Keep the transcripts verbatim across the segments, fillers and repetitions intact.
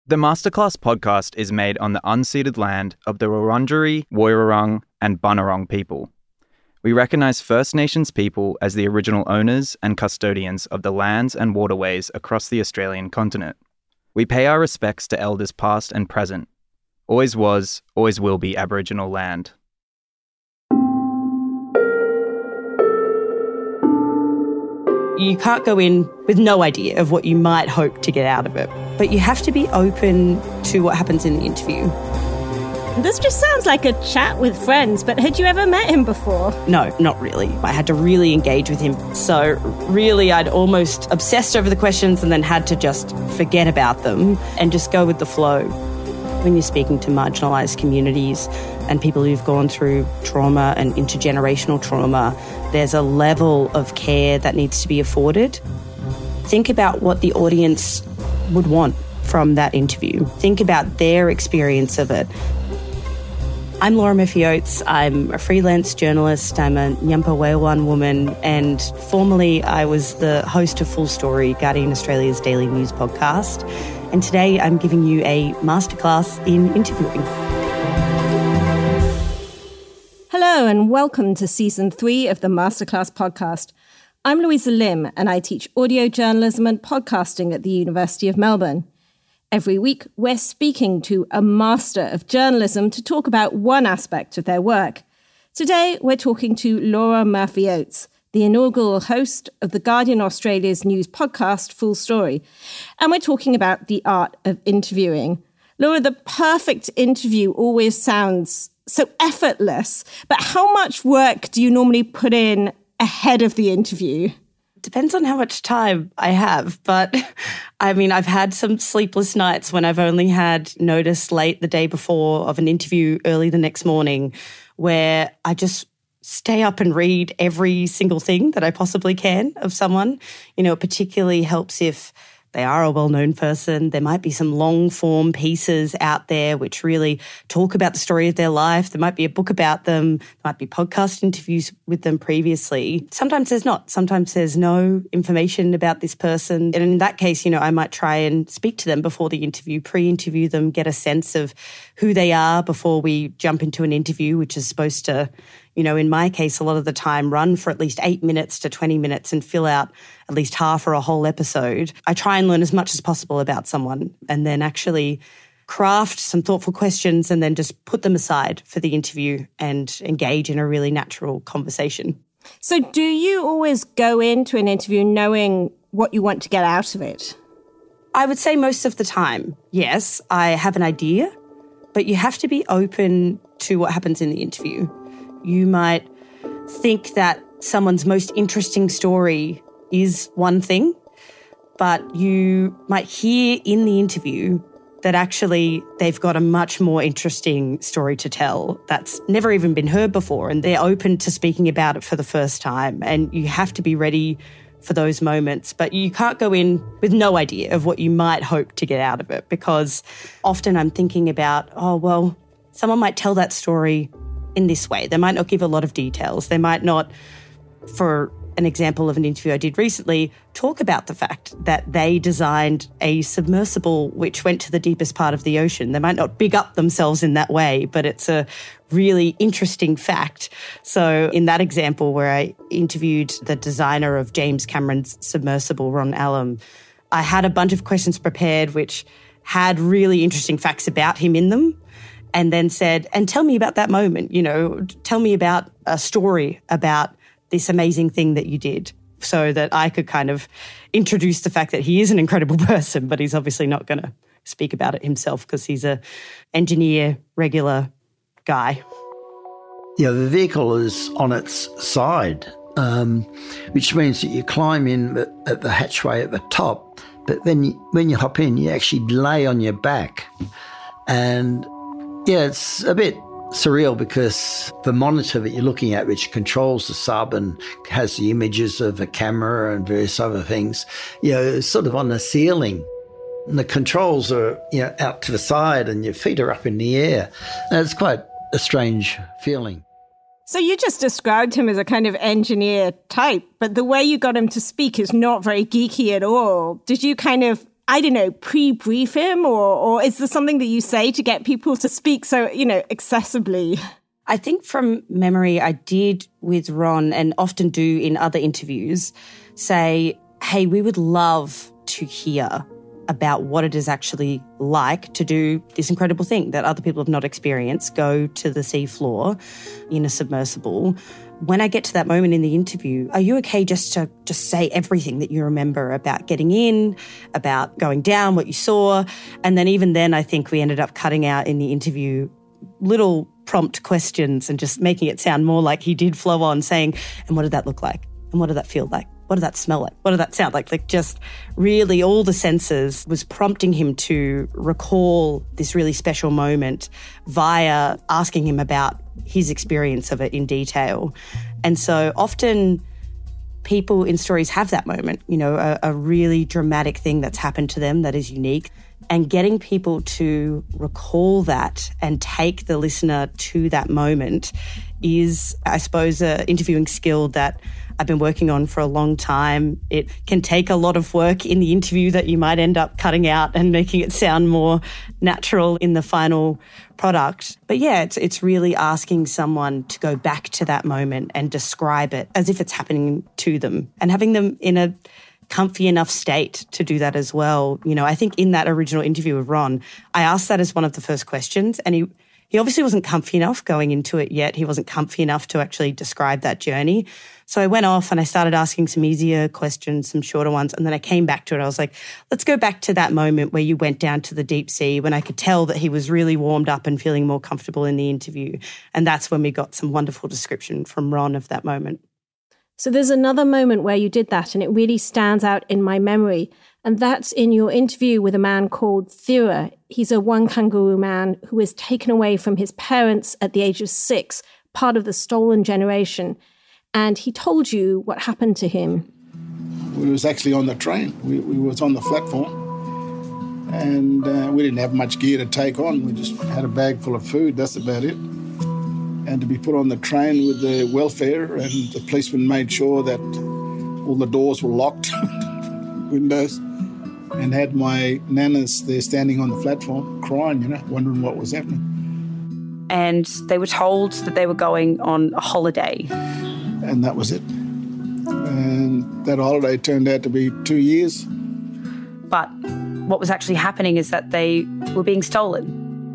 The Masterclass podcast is made on the unceded land of the Wurundjeri, Woiwurrung and Bunurong people. We recognise First Nations people as the original owners and custodians of the lands and waterways across the Australian continent. We pay our respects to elders past and present. Always was, always will be Aboriginal land. You can't go in with no idea of what you might hope to get out of it, but you have to be open to what happens in the interview. This just sounds like a chat with friends, but had you ever met him before? No, not really. I had to really engage with him. So really, I'd almost obsessed over the questions and then had to just forget about them and just go with the flow. When you're speaking to marginalised communities and people who've gone through trauma and intergenerational trauma, there's a level of care that needs to be afforded. Think about what the audience would want from that interview. Think about their experience of it. I'm Laura Murphy-Oates. I'm a freelance journalist. I'm a Nyampa Wailwan woman, and formerly I was the host of Full Story, Guardian Australia's daily news podcast. And today I'm giving you a masterclass in interviewing. Hello and welcome to Season three of the Masterclass podcast. I'm Louisa Lim and I teach audio journalism and podcasting at the University of Melbourne. Every week, we're speaking to a master of journalism to talk about one aspect of their work. Today, we're talking to Laura Murphy-Oates, the inaugural host of the Guardian Australia's news podcast, Full Story. And we're talking about the art of interviewing. Laura, the perfect interview always sounds so effortless, but how much work do you normally put in ahead of the interview? Depends on how much time I have, but I mean, I've had some sleepless nights when I've only had notice late the day before of an interview early the next morning where I just stay up and read every single thing that I possibly can of someone. You know, it particularly helps if they are a well-known person. There might be some long-form pieces out there which really talk about the story of their life. There might be a book about them. There might be podcast interviews with them previously. Sometimes there's not. Sometimes there's no information about this person. And in that case, you know, I might try and speak to them before the interview, pre-interview them, get a sense of who they are before we jump into an interview, which is supposed to, you know, in my case, a lot of the time run for at least eight minutes to twenty minutes and fill out at least half or a whole episode. I try and learn as much as possible about someone and then actually craft some thoughtful questions and then just put them aside for the interview and engage in a really natural conversation. So do you always go into an interview knowing what you want to get out of it? I would say most of the time, yes, I have an idea, but you have to be open to what happens in the interview. You might think that someone's most interesting story is one thing, but you might hear in the interview that actually they've got a much more interesting story to tell that's never even been heard before, and they're open to speaking about it for the first time. And you have to be ready for those moments, but you can't go in with no idea of what you might hope to get out of it, because often I'm thinking about, oh, well, someone might tell that story in this way. They might not give a lot of details. They might not, for an example of an interview I did recently, talk about the fact that they designed a submersible which went to the deepest part of the ocean. They might not big up themselves in that way, but it's a really interesting fact. So in that example where I interviewed the designer of James Cameron's submersible, Ron Allum, I had a bunch of questions prepared which had really interesting facts about him in them, and then said, and tell me about that moment, you know, tell me about a story about this amazing thing that you did, so that I could kind of introduce the fact that he is an incredible person, but he's obviously not going to speak about it himself because he's a engineer, regular guy. Yeah, the vehicle is on its side, um, which means that you climb in at the hatchway at the top, but then you, when you hop in, you actually lay on your back. And yeah, it's a bit surreal because the monitor that you're looking at, which controls the sub and has the images of a camera and various other things, you know, is sort of on the ceiling. And the controls are, you know, out to the side and your feet are up in the air. And it's quite a strange feeling. So you just described him as a kind of engineer type, but the way you got him to speak is not very geeky at all. Did you kind of I don't know, pre-brief him, or or is there something that you say to get people to speak so, you know, accessibly? I think from memory, I did with Ron, and often do in other interviews, say, hey, we would love to hear about what it is actually like to do this incredible thing that other people have not experienced, go to the sea floor in a submersible. When I get to that moment in the interview, are you okay just to just say everything that you remember about getting in, about going down, what you saw? And then even then, I think we ended up cutting out in the interview little prompt questions and just making it sound more like he did flow on, saying, and what did that look like? And what did that feel like? What did that smell like? What did that sound like? Like just really all the senses was prompting him to recall this really special moment via asking him about his experience of it in detail. And so often people in stories have that moment, you know, a, a really dramatic thing that's happened to them that is unique. And getting people to recall that and take the listener to that moment is, I suppose, an interviewing skill that I've been working on for a long time. It can take a lot of work in the interview that you might end up cutting out and making it sound more natural in the final product. But yeah, it's it's really asking someone to go back to that moment and describe it as if it's happening to them, and having them in a comfy enough state to do that as well. You know, I think in that original interview with Ron, I asked that as one of the first questions, and he he obviously wasn't comfy enough going into it yet. He wasn't comfy enough to actually describe that journey. So I went off and I started asking some easier questions, some shorter ones, and then I came back to it. I was like, let's go back to that moment where you went down to the deep sea, when I could tell that he was really warmed up and feeling more comfortable in the interview. And that's when we got some wonderful description from Ron of that moment. So there's another moment where you did that, and it really stands out in my memory. And that's in your interview with a man called Thera. He's a one kangaroo man who was taken away from his parents at the age of six, part of the stolen generation. And he told you what happened to him. We was actually on the train. We, we was on the platform, and uh, we didn't have much gear to take on. We just had a bag full of food. That's about it. And to be put on the train with the welfare, and the policeman made sure that all the doors were locked, windows, and had my nanas there standing on the platform crying, you know, wondering what was happening. And they were told that they were going on a holiday. And that was it. And that holiday turned out to be two years. But what was actually happening is that they were being stolen.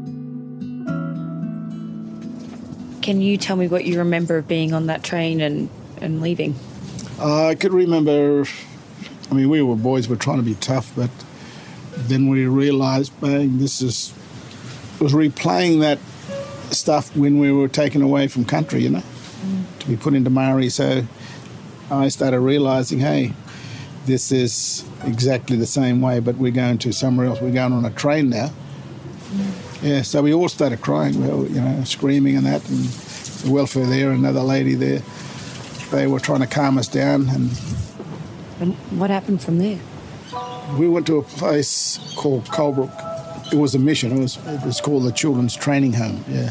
Can you tell me what you remember of being on that train and, and leaving? Uh, I could remember, I mean, we were boys, we were trying to be tough, but then we realised, bang, this is, it was replaying that stuff when we were taken away from country, you know, mm. to be put into Maori. So I started realising, hey, this is exactly the same way, but we're going to somewhere else. We're going on a train now. Mm. Yeah, so we all started crying, we were, you know, screaming and that, and the welfare there, another lady there, they were trying to calm us down. And, and what happened from there? We went to a place called Colebrook. It was a mission. It was, it was called the Children's Training Home, yeah.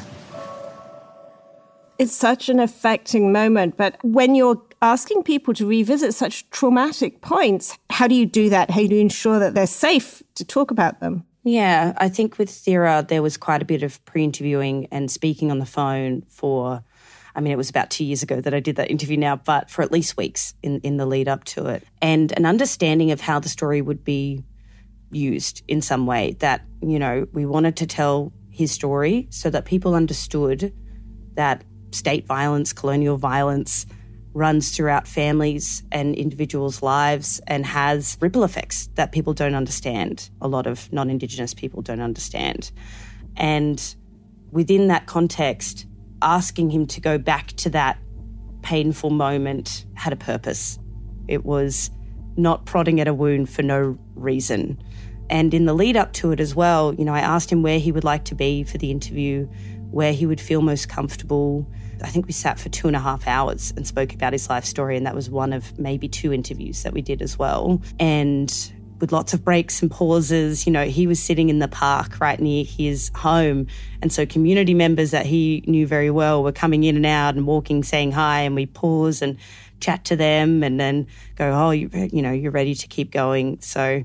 It's such an affecting moment, but when you're asking people to revisit such traumatic points, how do you do that? How do you ensure that they're safe to talk about them? Yeah, I think with Thera, there was quite a bit of pre-interviewing and speaking on the phone for, I mean, it was about two years ago that I did that interview now, but for at least weeks in, in the lead up to it. And an understanding of how the story would be used in some way, that, you know, we wanted to tell his story so that people understood that state violence, colonial violence runs throughout families and individuals' lives and has ripple effects that people don't understand. A lot of non-Indigenous people don't understand. And within that context, asking him to go back to that painful moment had a purpose. It was not prodding at a wound for no reason. And in the lead up to it as well, you know, I asked him where he would like to be for the interview, where he would feel most comfortable. I think we sat for two and a half hours and spoke about his life story, and that was one of maybe two interviews that we did as well. And with lots of breaks and pauses, you know, he was sitting in the park right near his home. And so community members that he knew very well were coming in and out and walking, saying hi, and we pause and chat to them and then go, oh, you, you know, you're ready to keep going. So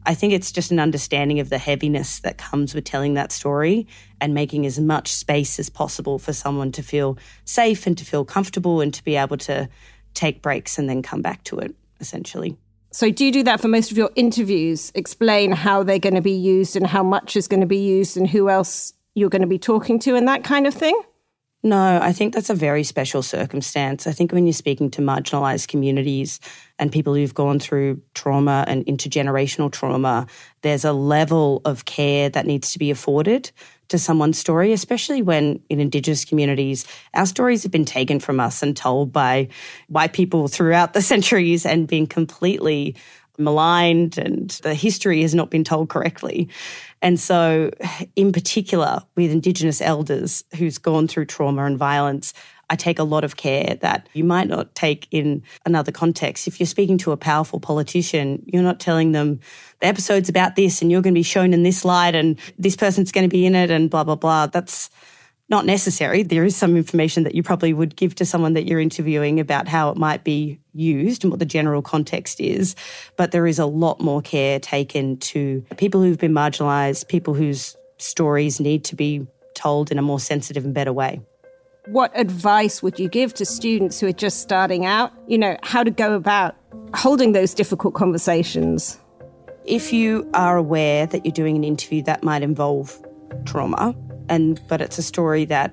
I think it's just an understanding of the heaviness that comes with telling that story and making as much space as possible for someone to feel safe and to feel comfortable and to be able to take breaks and then come back to it, essentially. So do you do that for most of your interviews? Explain how they're going to be used and how much is going to be used and who else you're going to be talking to and that kind of thing? No, I think that's a very special circumstance. I think when you're speaking to marginalised communities and people who've gone through trauma and intergenerational trauma, there's a level of care that needs to be afforded to someone's story, especially when in Indigenous communities, our stories have been taken from us and told by white people throughout the centuries and been completely maligned, and the history has not been told correctly. And so in particular with Indigenous elders who's gone through trauma and violence, I take a lot of care that you might not take in another context. If you're speaking to a powerful politician, you're not telling them the episode's about this and you're going to be shown in this light and this person's going to be in it and blah, blah, blah. That's not necessary. There is some information that you probably would give to someone that you're interviewing about how it might be used and what the general context is. But there is a lot more care taken to people who've been marginalised, people whose stories need to be told in a more sensitive and better way. What advice would you give to students who are just starting out? You know, how to go about holding those difficult conversations? If you are aware that you're doing an interview that might involve trauma, and but it's a story that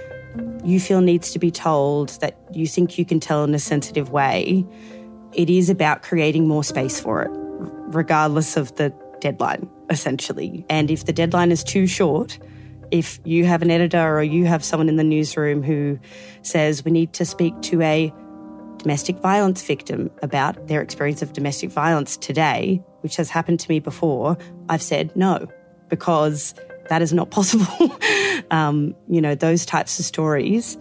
you feel needs to be told, that you think you can tell in a sensitive way, it is about creating more space for it, regardless of the deadline, essentially. And if the deadline is too short, if you have an editor or you have someone in the newsroom who says we need to speak to a domestic violence victim about their experience of domestic violence today, which has happened to me before, I've said no, because that is not possible. um, you know, those types of stories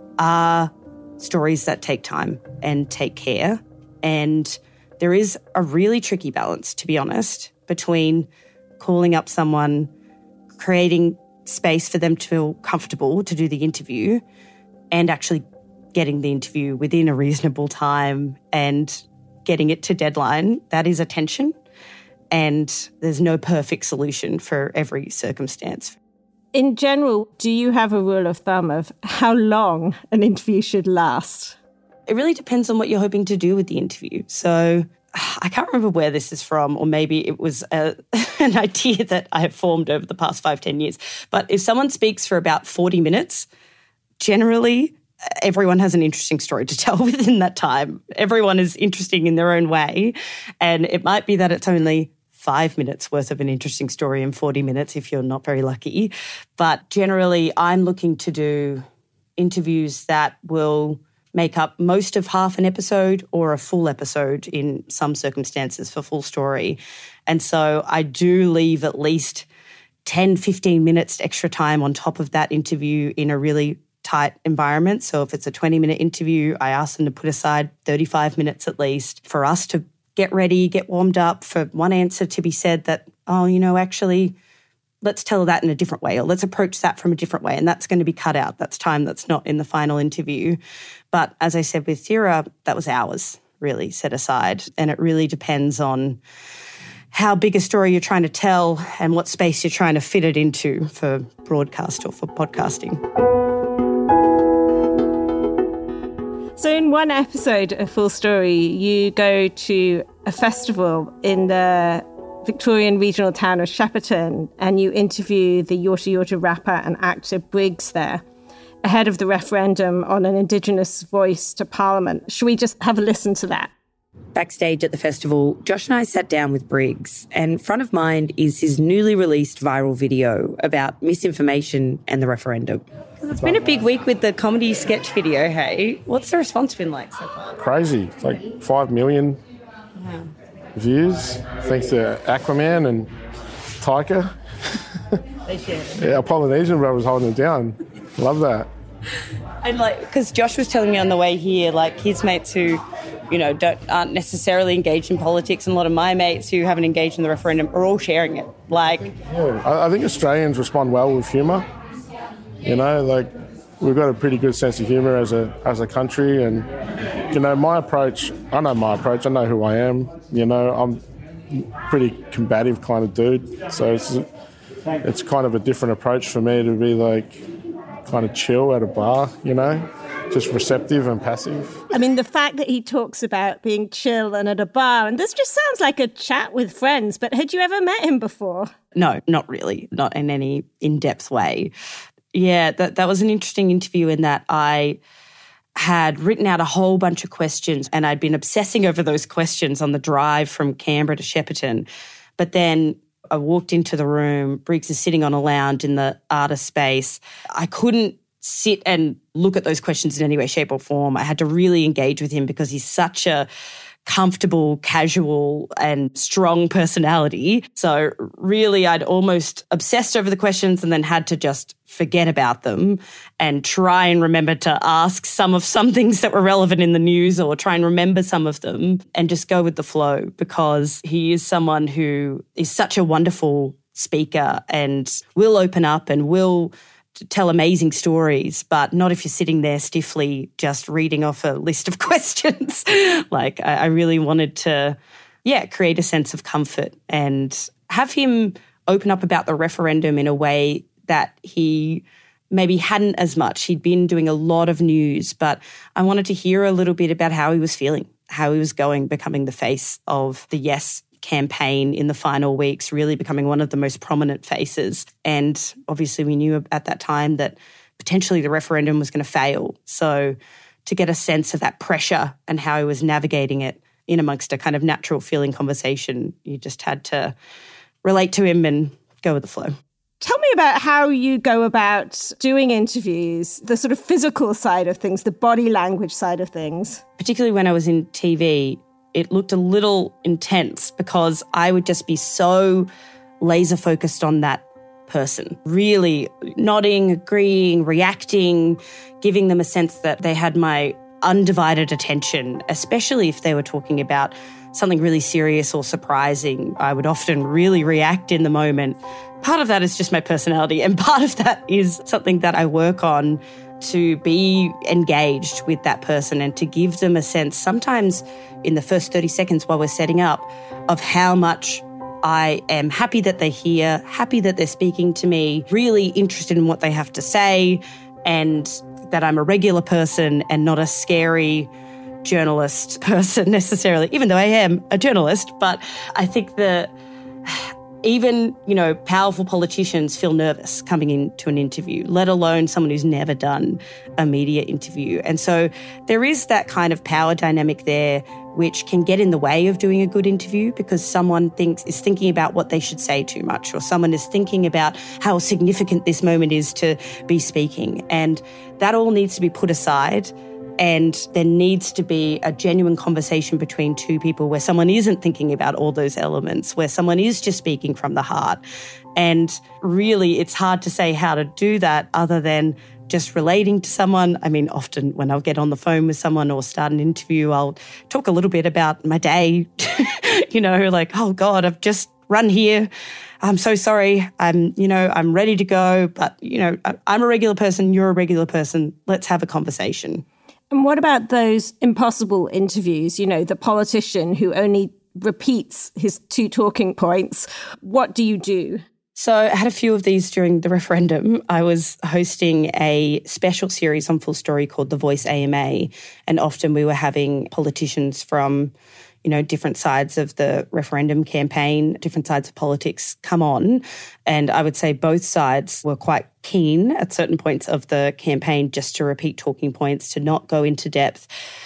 are stories that take time and take care. And there is a really tricky balance, to be honest, between calling up someone, creating space for them to feel comfortable to do the interview, and actually getting the interview within a reasonable time and getting it to deadline. That is a tension. And there's no perfect solution for every circumstance. In general, do you have a rule of thumb of how long an interview should last? It really depends on what you're hoping to do with the interview. So I can't remember where this is from, or maybe it was a, an idea that I have formed over the past five, ten years. But if someone speaks for about forty minutes, generally everyone has an interesting story to tell within that time. Everyone is interesting in their own way. And it might be that it's only five minutes worth of an interesting story in forty minutes if you're not very lucky. But generally, I'm looking to do interviews that will make up most of half an episode or a full episode in some circumstances for full story. And so I do leave at least ten, fifteen minutes extra time on top of that interview in a really tight environment. So if it's a twenty-minute interview, I ask them to put aside thirty-five minutes at least for us to get ready, get warmed up, for one answer to be said that, oh, you know, actually, let's tell that in a different way, or let's approach that from a different way. And that's going to be cut out. That's time that's not in the final interview. But as I said with Thera, that was hours really set aside. And it really depends on how big a story you're trying to tell and what space you're trying to fit it into for broadcast or for podcasting. So in one episode of Full Story, you go to a festival in the Victorian regional town of Shepparton and you interview the Yorta Yorta rapper and actor Briggs there ahead of the referendum on an Indigenous voice to Parliament. Should we just have a listen to that? Backstage at the festival, Josh and I sat down with Briggs, and front of mind is his newly released viral video about misinformation and the referendum. It's been a big week with the comedy sketch video, hey? What's the response been like so far? Crazy. It's like five million wow. views, thanks to Aquaman and Taika. They shared it. Yeah, our Polynesian brothers holding it down. Love that. And like, because Josh was telling me on the way here, like his mates who, you know, don't aren't necessarily engaged in politics, and a lot of my mates who haven't engaged in the referendum are all sharing it. Like, yeah, I, I think Australians respond well with humour. You know, like we've got a pretty good sense of humour as a as a country, and you know, my approach. I know my approach. I know who I am. You know, I'm pretty combative kind of dude. So it's, it's kind of a different approach for me to be like kind of chill at a bar, you know, just receptive and passive. I mean, the fact that he talks about being chill and at a bar, and this just sounds like a chat with friends, but had you ever met him before? No, not really, not in any in-depth way. Yeah, that, that was an interesting interview in that I had written out a whole bunch of questions and I'd been obsessing over those questions on the drive from Canberra to Shepparton. But then I walked into the room, Briggs is sitting on a lounge in the artist space. I couldn't sit and look at those questions in any way, shape or form. I had to really engage with him because he's such a comfortable, casual and strong personality. So really I'd almost obsessed over the questions and then had to just forget about them and try and remember to ask some of some things that were relevant in the news or try and remember some of them and just go with the flow because he is someone who is such a wonderful speaker and will open up and will tell amazing stories, but not if you're sitting there stiffly just reading off a list of questions. Like I, I really wanted to, yeah, create a sense of comfort and have him open up about the referendum in a way that he maybe hadn't as much. He'd been doing a lot of news, but I wanted to hear a little bit about how he was feeling, how he was going, becoming the face of the Yes campaign in the final weeks, really becoming one of the most prominent faces. And obviously we knew at that time that potentially the referendum was going to fail. So to get a sense of that pressure and how he was navigating it in amongst a kind of natural feeling conversation, you just had to relate to him and go with the flow. Tell me about how you go about doing interviews, the sort of physical side of things, the body language side of things. Particularly when I was in T V, it looked a little intense because I would just be so laser focused on that person, really nodding, agreeing, reacting, giving them a sense that they had my undivided attention, especially if they were talking about something really serious or surprising. I would often really react in the moment. Part of that is just my personality, and part of that is something that I work on to be engaged with that person and to give them a sense, sometimes in the first thirty seconds while we're setting up, of how much I am happy that they're here, happy that they're speaking to me, really interested in what they have to say, and that I'm a regular person and not a scary journalist person necessarily, even though I am a journalist. But I think that even, you know, powerful politicians feel nervous coming into an interview, let alone someone who's never done a media interview. And so there is that kind of power dynamic there which can get in the way of doing a good interview because someone thinks is thinking about what they should say too much, or someone is thinking about how significant this moment is to be speaking. And that all needs to be put aside. And there needs to be a genuine conversation between two people where someone isn't thinking about all those elements, where someone is just speaking from the heart. And really, it's hard to say how to do that other than just relating to someone. I mean, often when I'll get on the phone with someone or start an interview, I'll talk a little bit about my day, you know, like, oh God, I've just run here. I'm so sorry. I'm, you know, I'm ready to go. But, you know, I'm a regular person. You're a regular person. Let's have a conversation. And what about those impossible interviews, you know, the politician who only repeats his two talking points? What do you do? So I had a few of these during the referendum. I was hosting a special series on Full Story called The Voice A M A, and often we were having politicians from, you know, different sides of the referendum campaign, different sides of politics come on. And I would say both sides were quite keen at certain points of the campaign just to repeat talking points, to not go into depth.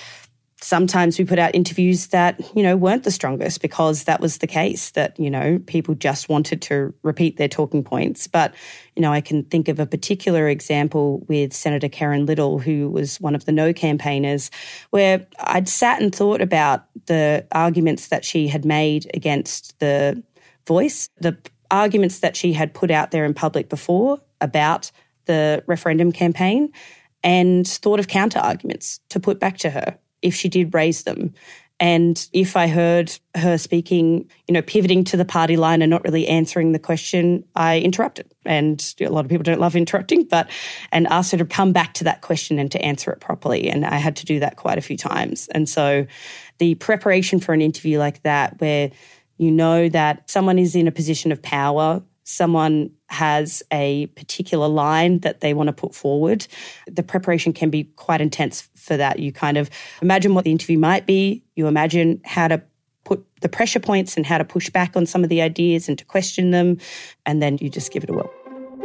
Sometimes we put out interviews that, you know, weren't the strongest because that was the case, that, you know, people just wanted to repeat their talking points. But, you know, I can think of a particular example with Senator Karen Little, who was one of the No campaigners, where I'd sat and thought about the arguments that she had made against the Voice, the arguments that she had put out there in public before about the referendum campaign, and thought of counter arguments to put back to her if she did raise them. And if I heard her speaking, you know, pivoting to the party line and not really answering the question, I interrupted. And a lot of people don't love interrupting, but, and asked her to come back to that question and to answer it properly. And I had to do that quite a few times. And so the preparation for an interview like that, where You know that someone is in a position of power. Someone has a particular line that they want to put forward. The preparation can be quite intense for that. You kind of imagine what the interview might be. You imagine how to put the pressure points and how to push back on some of the ideas and to question them. And then you just give it a whirl.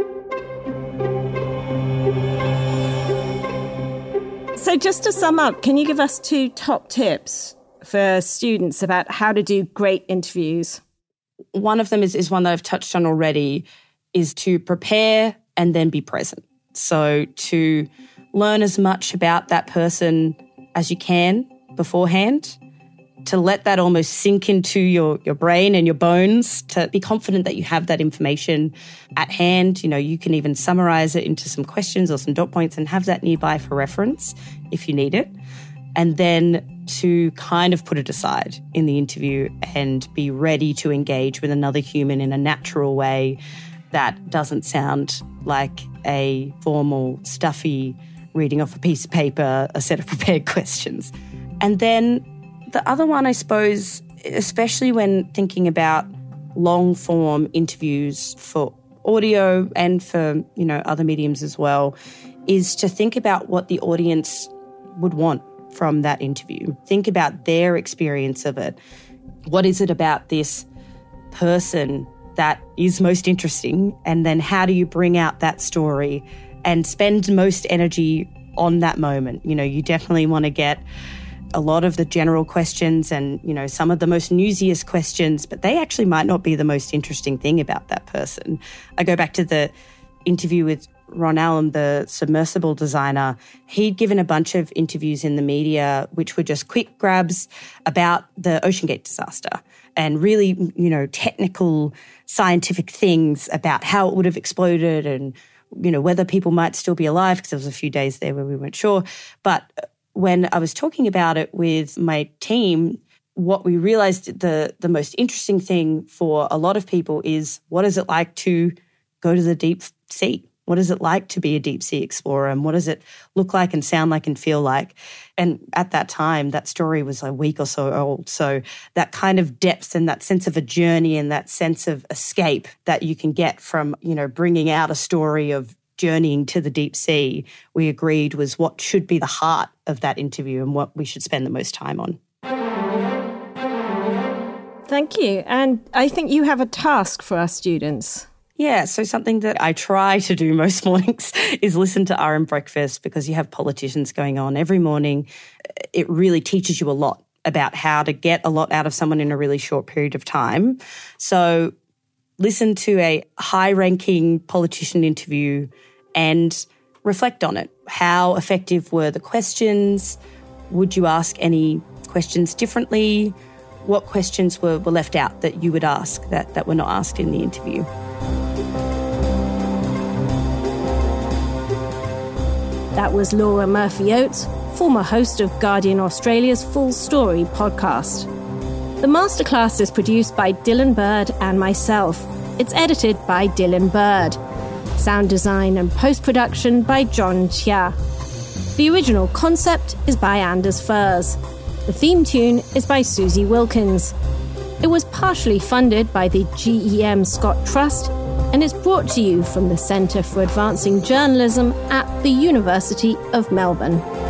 So just to sum up, can you give us two top tips for students about how to do great interviews? One of them is, is one that I've touched on already, is to prepare and then be present. So to learn as much about that person as you can beforehand, to let that almost sink into your, your brain and your bones, to be confident that you have that information at hand. You know, you can even summarize it into some questions or some dot points and have that nearby for reference if you need it. And then to kind of put it aside in the interview and be ready to engage with another human in a natural way that doesn't sound like a formal, stuffy reading off a piece of paper, a set of prepared questions. And then the other one, I suppose, especially when thinking about long-form interviews for audio and for, you know, other mediums as well, is to think about what the audience would want from that interview. Think about their experience of it. What is it about this person that is most interesting? And then how do you bring out that story and spend most energy on that moment? You know, you definitely want to get a lot of the general questions and, you know, some of the most newsiest questions, but they actually might not be the most interesting thing about that person. I go back to the interview with Ron Allen, the submersible designer. He'd given a bunch of interviews in the media, which were just quick grabs about the OceanGate disaster and really, you know, technical scientific things about how it would have exploded and, you know, whether people might still be alive, because there was a few days there where we weren't sure. But when I was talking about it with my team, what we realized the, the most interesting thing for a lot of people is, what is it like to go to the deep sea? What is it like to be a deep sea explorer? And what does it look like and sound like and feel like? And at that time, that story was a week or so old. So that kind of depth and that sense of a journey and that sense of escape that you can get from, you know, bringing out a story of journeying to the deep sea, we agreed was what should be the heart of that interview and what we should spend the most time on. Thank you. And I think you have a task for our students. Yeah, so something that I try to do most mornings is listen to R M Breakfast, because you have politicians going on every morning. It really teaches you a lot about how to get a lot out of someone in a really short period of time. So listen to a high-ranking politician interview and reflect on it. How effective were the questions? Would you ask any questions differently? What questions were, were left out that you would ask that, that were not asked in the interview? That was Laura Murphy-Oates, former host of Guardian Australia's Full Story podcast. The masterclass is produced by Dylan Bird and myself. It's edited by Dylan Bird. Sound design and post-production by John Chia. The original concept is by Anders Furs. The theme tune is by Susie Wilkins. It was partially funded by the G E M Scott Trust and is brought to you from the Centre for Advancing Journalism at the University of Melbourne.